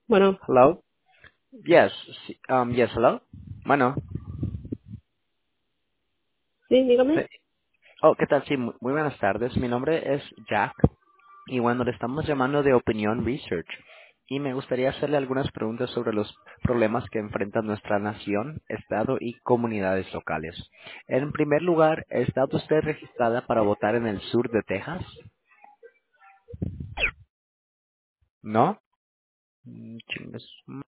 Bueno, Hello. Yes. Yes. Hello. Bueno. sí, Sí. dígame. Oh, ¿qué tal? Sí, muy buenas tardes. Mi nombre es Jack y bueno, le estamos llamando de Opinion Research y me gustaría hacerle algunas preguntas sobre los problemas que enfrenta nuestra nación, estado y comunidades locales. En primer lugar, ¿está usted registrada para votar en el sur de Texas? ¿No? Chingues.